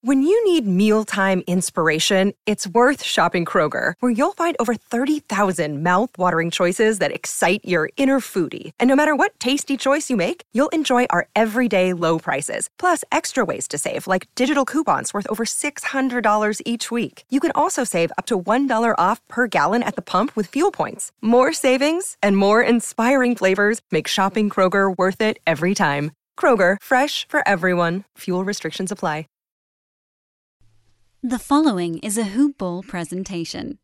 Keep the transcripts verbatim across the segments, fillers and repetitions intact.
When you need mealtime inspiration, it's worth shopping Kroger, where you'll find over thirty thousand mouth-watering choices that excite your inner foodie. And no matter what tasty choice you make, you'll enjoy our everyday low prices, plus extra ways to save, like digital coupons worth over six hundred dollars each week. You can also save up to one dollar off per gallon at the pump with fuel points. More savings and more inspiring flavors make shopping Kroger worth it every time. Kroger, fresh for everyone. Fuel restrictions apply. The following is a Hoop Ball presentation.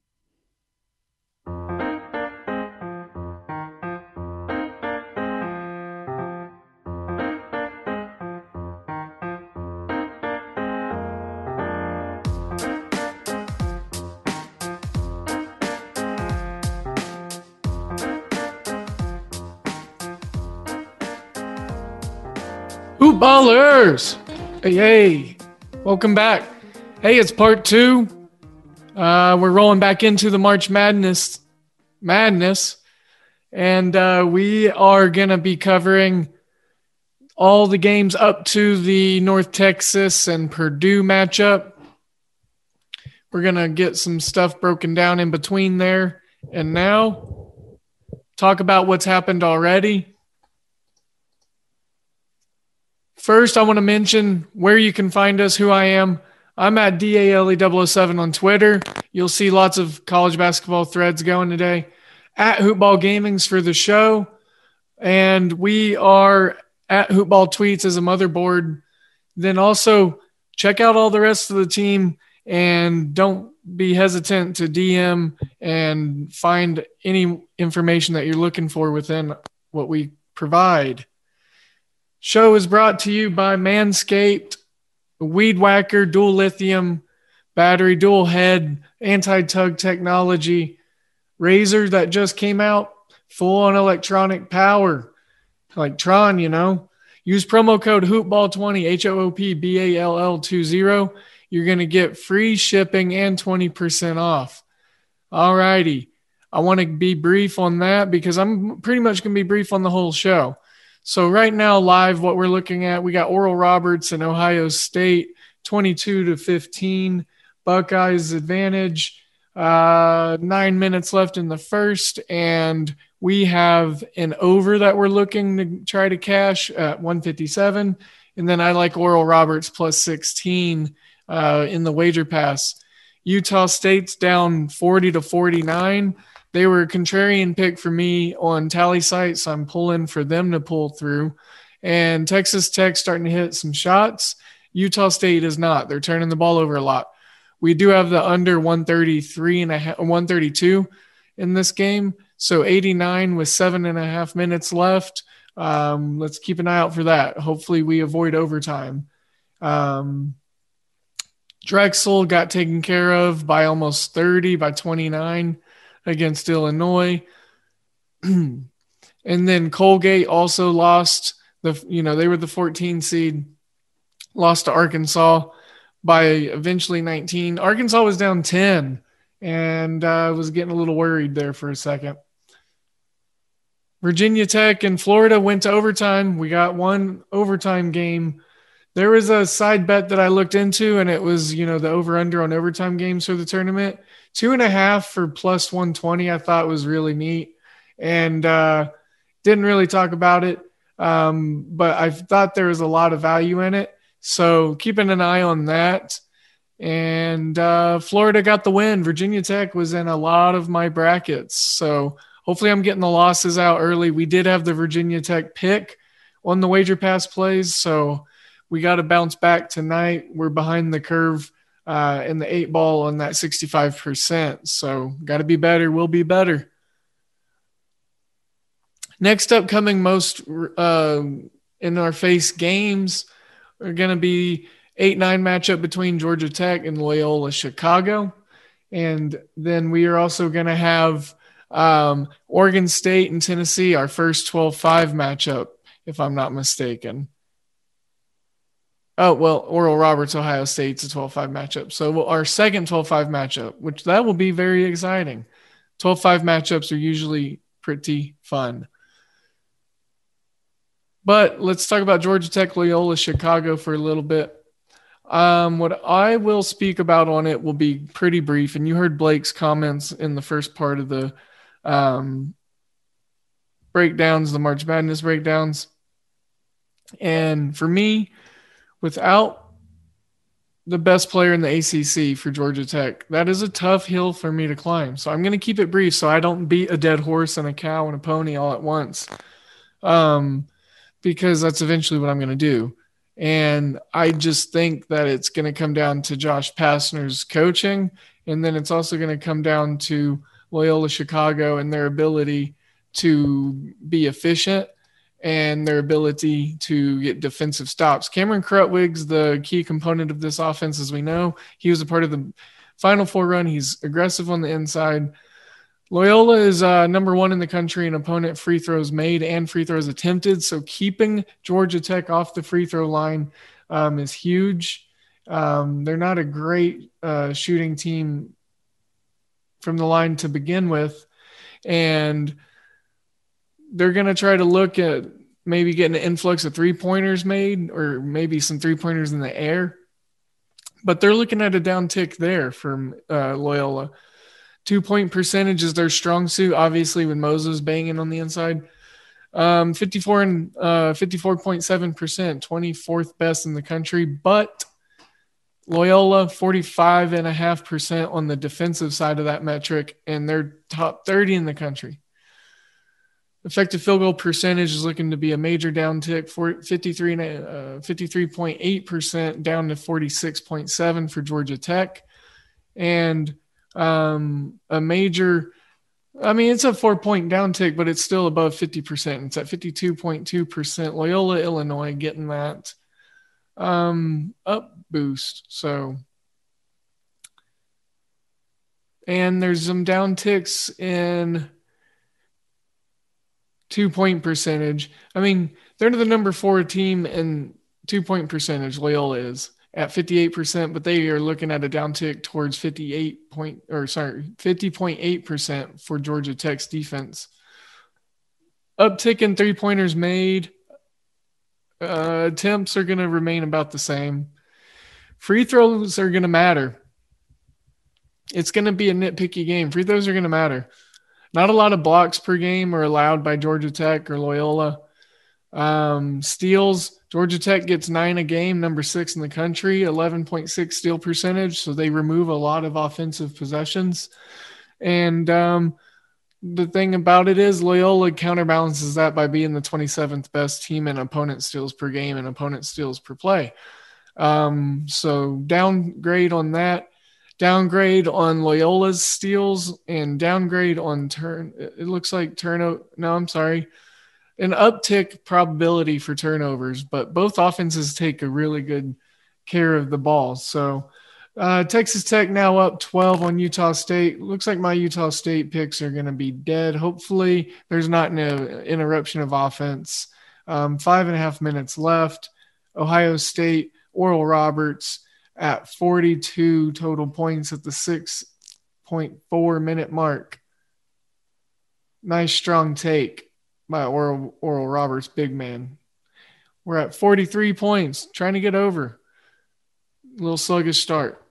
Hoop Ballers! Hey, hey, welcome back. Hey, it's part two. Uh, we're rolling back into the March Madness madness, and uh, we are going to be covering all the games up to the North Texas and Purdue matchup. We're going to get some stuff broken down in between there and now. Talk about what's happened already. First, I want to mention where you can find us, who I am. I'm at D A L E double oh seven on Twitter. You'll see lots of college basketball threads going today. At Hoopball Gaming's for the show. And we are at Hoopball Tweets as a motherboard. Then also check out all the rest of the team and don't be hesitant to D M and find any information that you're looking for within what we provide. Show is brought to you by Manscaped, Weed Whacker, dual lithium battery, dual head, anti-tug technology, razor that just came out, full on electronic power, like Tron, you know. Use promo code hoopball twenty, H O O P B A L L twenty. You're going to get free shipping and twenty percent off. All righty. I want to be brief on that because I'm pretty much going to be brief on the whole show. So right now, live, what we're looking at, we got Oral Roberts and Ohio State, twenty-two to fifteen, Buckeyes advantage, uh, nine minutes left in the first, and we have an over that we're looking to try to cash at one fifty-seven, and then I like Oral Roberts plus sixteen uh, in the wager pass. Utah State's down forty to forty-nine. They were a contrarian pick for me on Tally Site, so I'm pulling for them to pull through. And Texas Tech starting to hit some shots. Utah State is not. They're turning the ball over a lot. We do have the under one thirty-three and a half, one thirty-two in this game. So eighty-nine with seven and a half minutes left. Um, let's keep an eye out for that. Hopefully we avoid overtime. Um, Drexel got taken care of by almost thirty, by twenty-nine. Against Illinois. And then Colgate also lost the, you know, they were the fourteen seed, lost to Arkansas by eventually nineteen. Arkansas was down ten and I uh, was getting a little worried there for a second. Virginia Tech and Florida went to overtime. We got one overtime game. There was a side bet that I looked into and it was, you know, the over under on overtime games for the tournament. Two and a half for plus one twenty, I thought was really neat, and uh, didn't really talk about it, um, but I thought there was a lot of value in it. So keeping an eye on that. And uh, Florida got the win. Virginia Tech was in a lot of my brackets. So hopefully I'm getting the losses out early. We did have the Virginia Tech pick on the wager pass plays, so we got to bounce back tonight. We're behind the curve. Uh, in the eight ball on that sixty-five percent. So got to be better. We'll be better. Next upcoming most uh, in our face games are going to be eight nine matchup between Georgia Tech and Loyola Chicago. And then we are also going to have um, Oregon State and Tennessee, our first twelve five matchup, if I'm not mistaken. Oh, well, Oral Roberts, Ohio State's a twelve five matchup. So our second twelve five matchup, which that will be very exciting. twelve five matchups are usually pretty fun. But let's talk about Georgia Tech, Loyola, Chicago for a little bit. Um, what I will speak about on it will be pretty brief. And you heard Blake's comments in the first part of the um, breakdowns, the March Madness breakdowns. And for me, without the best player in the A C C for Georgia Tech, that is a tough hill for me to climb. So I'm going to keep it brief so I don't beat a dead horse and a cow and a pony all at once, um, because that's eventually what I'm going to do. And I just think that it's going to come down to Josh Pastner's coaching, and then it's also going to come down to Loyola Chicago and their ability to be efficient and their ability to get defensive stops. Cameron Krutwig's the key component of this offense, as we know. He was a part of the Final Four run. He's aggressive on the inside. Loyola is uh, number one in the country in opponent free throws made and free throws attempted. So keeping Georgia Tech off the free throw line um, is huge. Um, they're not a great uh, shooting team from the line to begin with. And they're going to try to look at maybe getting an influx of three-pointers made or maybe some three-pointers in the air. But they're looking at a downtick there from uh, Loyola. Two-point percentage is their strong suit, obviously, with Moses banging on the inside. Um, fifty-four and uh, fifty-four point seven percent, twenty-fourth best in the country. But Loyola, forty-five point five percent on the defensive side of that metric, and they're top thirty in the country. Effective field goal percentage is looking to be a major downtick, for fifty-three, uh, fifty-three point eight percent down to forty-six point seven for Georgia Tech. And um, a major, I mean, it's a four-point downtick, but it's still above fifty percent. It's at fifty-two point two percent. Loyola, Illinois getting that um, up boost. So, and there's some downticks in two-point percentage. I mean, they're the number four team in two-point percentage, Loyola is, at fifty-eight percent, but they are looking at a downtick towards fifty-eight point, or sorry, fifty point eight percent for Georgia Tech's defense. Uptick in three-pointers made. Uh, attempts are going to remain about the same. Free throws are going to matter. It's going to be a nitpicky game. Free throws are going to matter. Not a lot of blocks per game are allowed by Georgia Tech or Loyola. Um, steals, Georgia Tech gets nine a game, number six in the country, eleven point six steal percentage. So they remove a lot of offensive possessions. And um, the thing about it is Loyola counterbalances that by being the twenty-seventh best team in opponent steals per game and opponent steals per play. Um, so downgrade on that. Downgrade on Loyola's steals and downgrade on turn. It looks like turnover. No, I'm sorry. An uptick probability for turnovers, but both offenses take a really good care of the ball. So uh, Texas Tech now up twelve on Utah State. Looks like my Utah State picks are going to be dead. Hopefully there's not an interruption of offense. Um, five and a half minutes left. Ohio State, Oral Roberts at forty-two total points at the six point four minute mark. Nice strong take by Oral, Oral Roberts, big man. We're at forty-three points, trying to get over. A little sluggish start.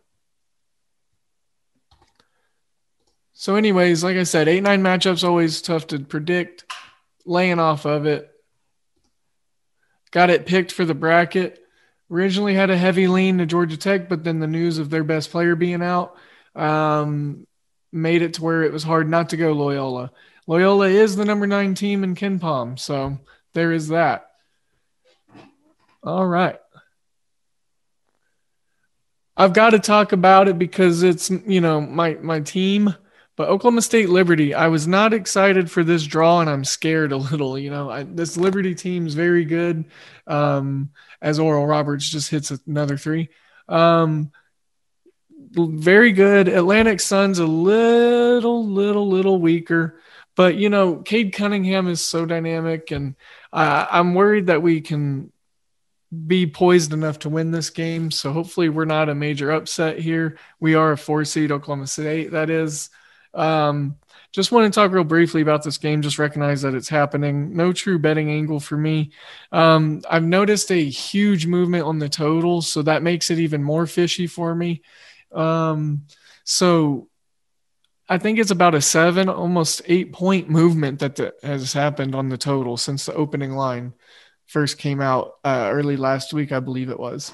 So anyways, like I said, eight nine matchups always tough to predict. Laying off of it. Got it picked for the bracket. Originally had a heavy lean to Georgia Tech, but then the news of their best player being out um, made it to where it was hard not to go Loyola. Loyola is the number nine team in KenPom, so there is that. All right. I've got to talk about it because it's, you know, my my team. But Oklahoma State Liberty, I was not excited for this draw, and I'm scared a little. You know, I, this Liberty team is very good. Um, as Oral Roberts just hits another three. Um, very good. Atlantic Sun's a little, little, little weaker. But, you know, Cade Cunningham is so dynamic, and uh, I'm worried that we can be poised enough to win this game. So hopefully we're not a major upset here. We are a four seed, Oklahoma State, that is. Um, just want to talk real briefly about this game. Just recognize that it's happening. No true betting angle for me. Um, I've noticed a huge movement on the total, so that makes it even more fishy for me. Um, so I think it's about a seven, almost eight point movement that the, has happened on the total since the opening line first came out uh, early last week, I believe it was.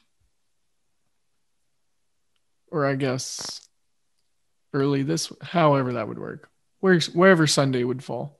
Or I guess early this, however that would work, Where, wherever Sunday would fall.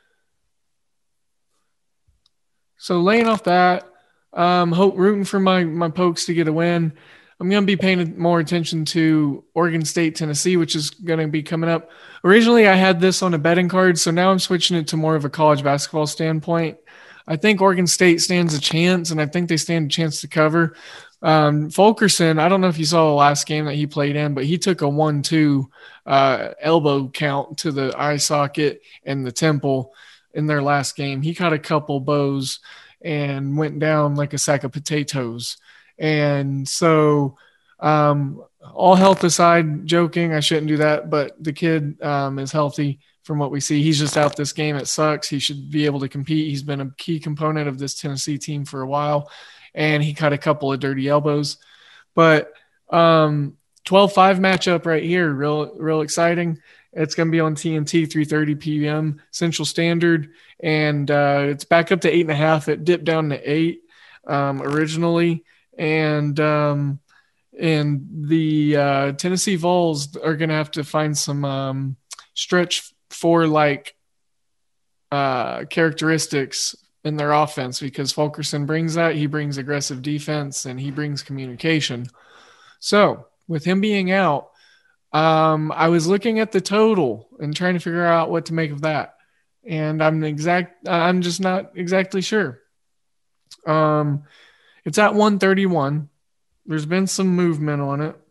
So laying off that, um, hope rooting for my my Pokes to get a win. I'm going to be paying more attention to Oregon State, Tennessee, which is going to be coming up. Originally, I had this on a betting card, so now I'm switching it to more of a college basketball standpoint. I think Oregon State stands a chance, and I think they stand a chance to cover. Um, Fulkerson, I don't know if you saw the last game that he played in, but he took a one two uh, elbow count to the eye socket and the temple in their last game. He caught a couple bows and went down like a sack of potatoes. And so um, all health aside, joking, I shouldn't do that, but the kid um, is healthy from what we see. He's just out this game. It sucks. He should be able to compete. He's been a key component of this Tennessee team for a while. And he caught a couple of dirty elbows. But um, twelve five matchup right here, real real exciting. It's going to be on T N T, three thirty p.m. Central Standard, and uh, it's back up to eight and a half. It dipped down to eight um, originally, and um, and the uh, Tennessee Vols are going to have to find some um, stretch for like uh, characteristics in their offense, because Fulkerson brings that. He brings aggressive defense and he brings communication. So with him being out, um, I was looking at the total and trying to figure out what to make of that. And I'm exact, I'm just not exactly sure. Um, it's at one thirty-one. There's been some movement on it.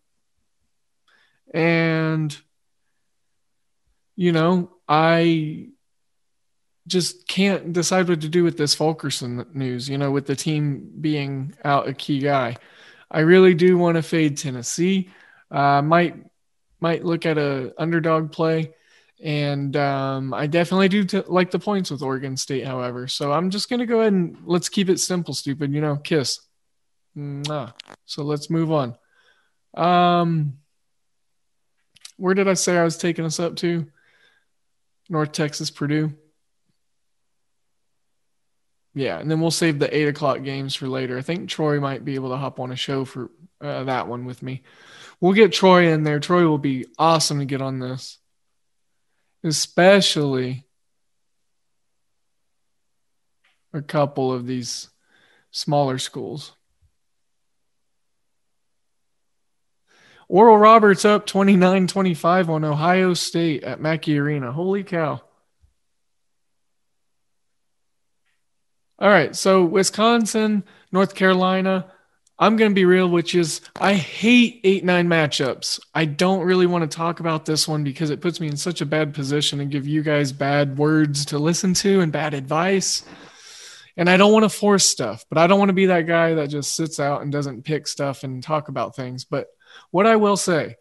And, you know, I just can't decide what to do with this Fulkerson news, you know, with the team being out a key guy. I really do want to fade Tennessee. Uh, might might look at a underdog play, and um, I definitely do t- like the points with Oregon State, however. So I'm just going to go ahead and let's keep it simple, stupid, you know, kiss. Mwah. So let's move on. Um, where did I say I was taking us up to? North Texas, Purdue. Yeah, and then we'll save the eight o'clock games for later. I think Troy might be able to hop on a show for uh, that one with me. We'll get Troy in there. Troy will be awesome to get on this, especially a couple of these smaller schools. Oral Roberts up twenty-nine twenty-five on Ohio State at Mackey Arena. Holy cow. All right, so Wisconsin, North Carolina, I'm going to be real, which is I hate eight nine matchups. I don't really want to talk about this one because it puts me in such a bad position and give you guys bad words to listen to and bad advice. And I don't want to force stuff, but I don't want to be that guy that just sits out and doesn't pick stuff and talk about things. But what I will say,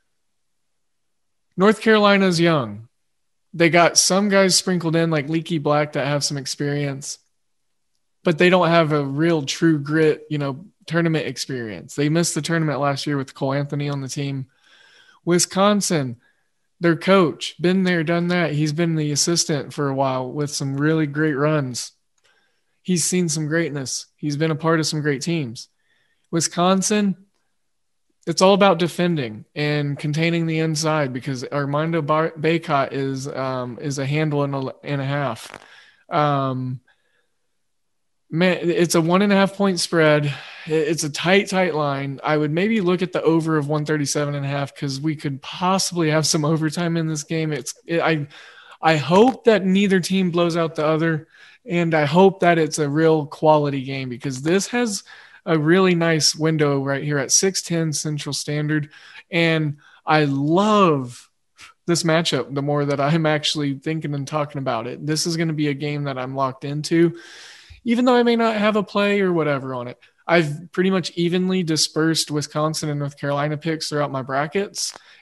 North Carolina's young. They got some guys sprinkled in like Leaky Black that have some experience, but they don't have a real true grit, you know, tournament experience. They missed the tournament last year with Cole Anthony on the team. Wisconsin, their coach, been there, done that. He's been the assistant for a while with some really great runs. He's seen some greatness. He's been a part of some great teams. Wisconsin, it's all about defending and containing the inside because Armando Bar- Bacot is um, is a handle and a, and a half. Um, Man, it's a one and a half point spread. It's a tight, tight line. I would maybe look at the over of one thirty-seven and a half because we could possibly have some overtime in this game. It's it, I, I hope that neither team blows out the other, and I hope that it's a real quality game because this has a really nice window right here at six ten Central Standard, and I love this matchup the more that I'm actually thinking and talking about it. This is going to be a game that I'm locked into. Even though I may not have a play or whatever on it, I've pretty much evenly dispersed Wisconsin and North Carolina picks throughout my brackets.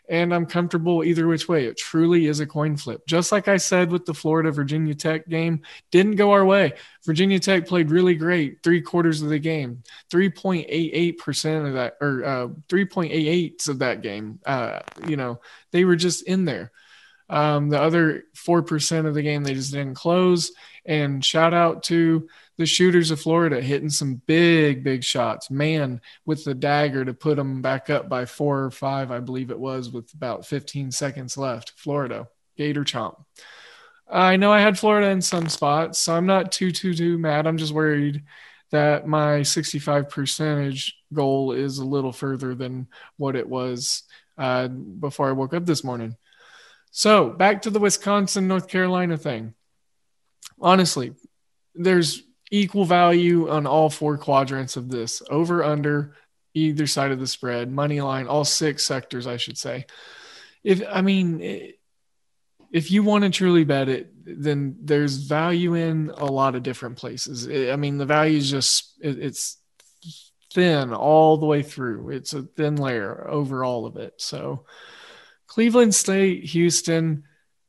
and I'm comfortable either which way. It truly is a coin flip. Just like I said with the Florida Virginia Tech game, didn't go our way. Virginia Tech played really great three quarters of the game, three point eight eight percent of that, or uh, three point eight eight of that game. Uh, you know, they were just in there. Um, the other four percent of the game, they just didn't close. And shout out to the shooters of Florida hitting some big, big shots. Man, with the dagger to put them back up by four or five, I believe it was, with about fifteen seconds left. Florida, Gator Chomp. I know I had Florida in some spots, so I'm not too, too, too mad. I'm just worried that my sixty-five percentage goal is a little further than what it was uh, before I woke up this morning. So back to the Wisconsin, North Carolina thing. Honestly, there's equal value on all four quadrants of this. Over, under, either side of the spread, money line, all six sectors, I should say. If I mean, if you want to truly bet it, then there's value in a lot of different places. I mean, the value is just, it's thin all the way through. It's a thin layer over all of it. So Cleveland State, Houston,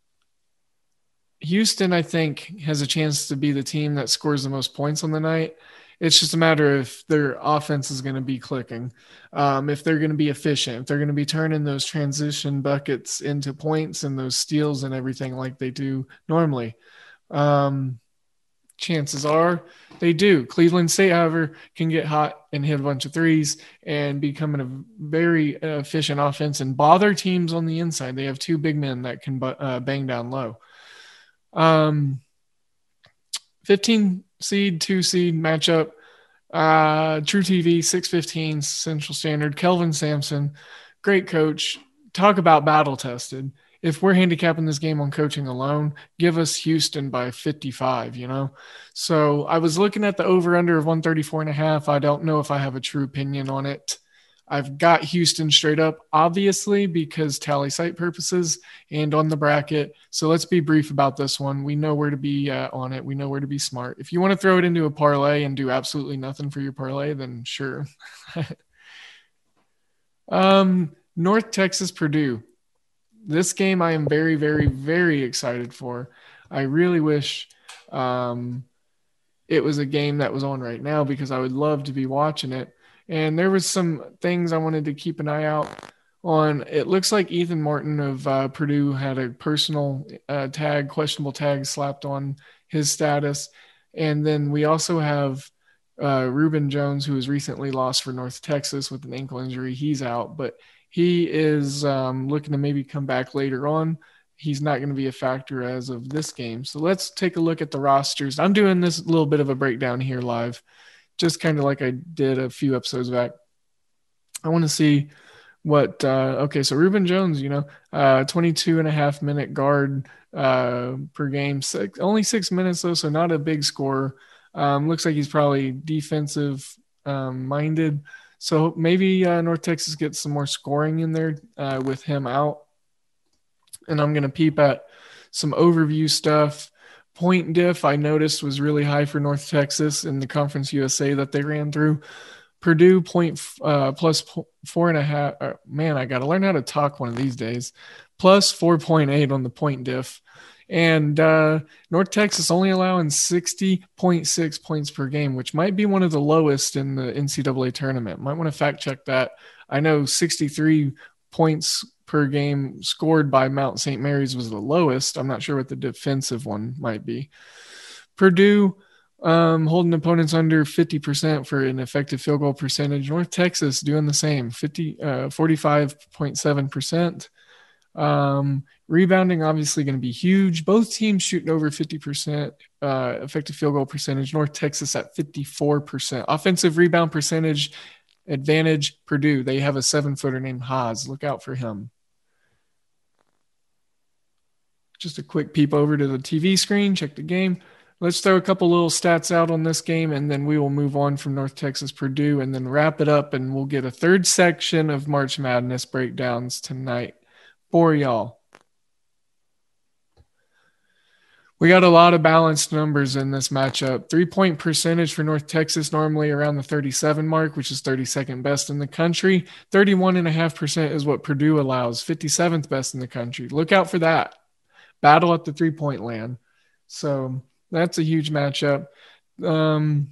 Houston, I think, has a chance to be the team that scores the most points on the night. It's just a matter of if their offense is going to be clicking, um, if they're going to be efficient, if they're going to be turning those transition buckets into points and those steals and everything like they do normally. Um, chances are they do. Cleveland State, however, can get hot and hit a bunch of threes and become a very efficient offense and bother teams on the inside. They have two big men that can uh, bang down low. Um, fifteen seed, two seed matchup, uh, True T V, six fifteen Central Standard, Kelvin Sampson, great coach. Talk about battle tested. If we're handicapping this game on coaching alone, give us Houston by fifty-five, you know? So I was looking at the over under of one thirty-four and a half. I don't know if I have a true opinion on it. I've got Houston straight up, obviously, because tally site purposes and on the bracket. So let's be brief about this one. We know where to be uh, on it. We know where to be smart. If you want to throw it into a parlay and do absolutely nothing for your parlay, then sure. um, North Texas, Purdue. This game I am very, very, very excited for. I really wish um, it was a game that was on right now because I would love to be watching it. And there was some things I wanted to keep an eye out on. It looks like Ethan Martin of uh, Purdue had a personal uh, tag, questionable tag slapped on his status. And then we also have uh, Reuben Jones, who was recently lost for North Texas with an ankle injury. He's out, but he is um, looking to maybe come back later on. He's not going to be a factor as of this game. So let's take a look at the rosters. I'm doing this little bit of a breakdown here live, just kind of like I did a few episodes back. I want to see what, uh, okay, so Reuben Jones, you know, uh, twenty-two and a half minute guard uh, per game, six, only six minutes though, so not a big scorer. Um, looks like he's probably defensive um, minded. So maybe uh, North Texas gets some more scoring in there uh, with him out. And I'm going to peep at some overview stuff. Point diff I noticed was really high for North Texas in the Conference U S A that they ran through. Purdue point uh, plus four and a half. Uh, man, I got to learn how to talk one of these days. Plus four point eight on the point diff. And uh, North Texas only allowing sixty point six points per game, which might be one of the lowest in the N C double A tournament. Might want to fact check that. I know sixty-three points per game scored by Mount Saint Mary's was the lowest. I'm not sure what the defensive one might be. Purdue um, holding opponents under fifty percent for an effective field goal percentage. North Texas doing the same, fifty, uh, forty-five point seven percent. Um, rebounding obviously going to be huge. Both teams shooting over fifty percent uh, effective field goal percentage. North Texas at fifty-four percent. Offensive rebound percentage advantage, Purdue. They have a seven-footer named Haas. Look out for him. Just a quick peep over to the T V screen, check the game. Let's throw a couple little stats out on this game, and then we will move on from North Texas, Purdue, and then wrap it up, and we'll get a third section of March Madness breakdowns tonight for y'all. We got a lot of balanced numbers in this matchup. Three-point percentage for North Texas, normally around the thirty-seven mark, which is thirty-second best in the country. thirty-one point five percent is what Purdue allows, fifty-seventh best in the country. Look out for that. Battle at the three-point land. So that's a huge matchup. Um,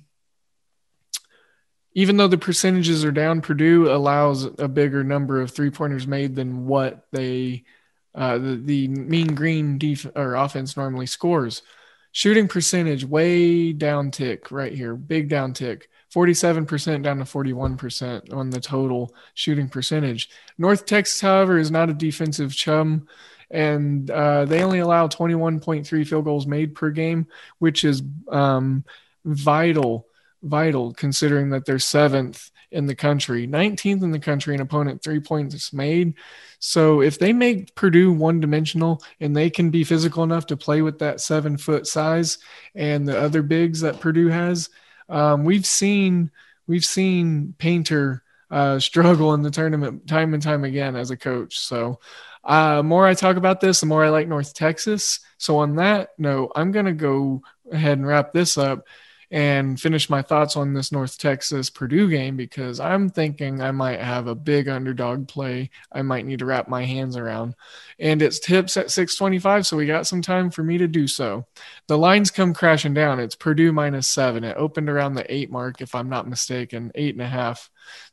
even though the percentages are down, Purdue allows a bigger number of three-pointers made than what they – Uh, the, the Mean Green def- or offense normally scores. Shooting percentage way down tick right here, big down tick, forty-seven percent down to forty-one percent on the total shooting percentage. North Texas, however, is not a defensive chum, and uh, they only allow twenty-one point three field goals made per game, which is um, vital, vital considering that they're seventh in the country, nineteenth in the country in opponent three points made. So if they make Purdue one-dimensional and they can be physical enough to play with that seven-foot size and the other bigs that Purdue has, um, we've seen we've seen Painter uh, struggle in the tournament time and time again as a coach. So uh, the more I talk about this, the more I like North Texas. So on that note, I'm going to go ahead and wrap this up and finish my thoughts on this North Texas Purdue game, because I'm thinking I might have a big underdog play I might need to wrap my hands around. And it's tips at six twenty-five, so we got some time for me to do so. The lines come crashing down. It's Purdue minus seven. It opened around the eight mark, if I'm not mistaken, eight and a half.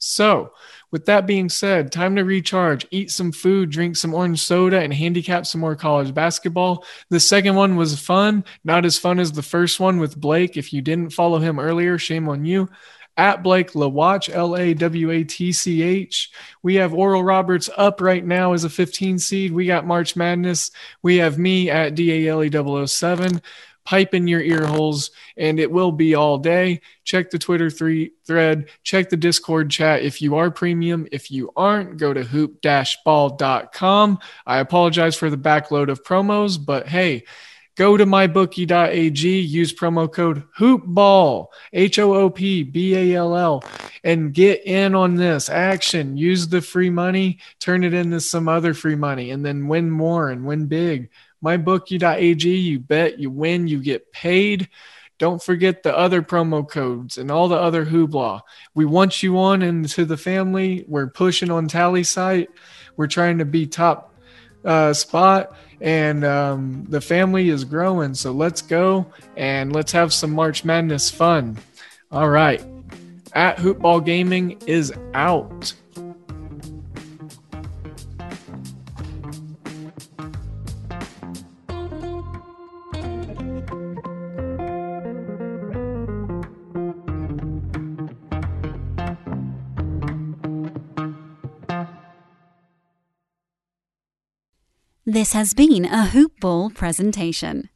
So with that being said, time to recharge, eat some food, drink some orange soda, and handicap some more college basketball. The second one was fun, not as fun as the first one with Blake. If you didn't follow him earlier, shame on you. At Blake LaWatch, L A W A T C H. We have Oral Roberts up right now as a fifteen seed. We got March Madness. We have me at D A L E double oh seven. Pipe in your ear holes, and it will be all day. Check the Twitter three thread. Check the Discord chat if you are premium. If you aren't, go to hoop dash ball dot com. I apologize for the backload of promos, but hey, go to my bookie dot a g, use promo code HOOPBALL, H O O P B A L L, and get in on this action. Use the free money, turn it into some other free money, and then win more and win big. my bookie dot a g, you bet, you win, you get paid. Don't forget the other promo codes and all the other hoopla. We want you on into the family. We're pushing on Tally site. We're trying to be top uh, spot, and um, the family is growing. So let's go and let's have some March Madness fun. All right. At Hoopball Gaming is out. This has been a Hoop Ball presentation.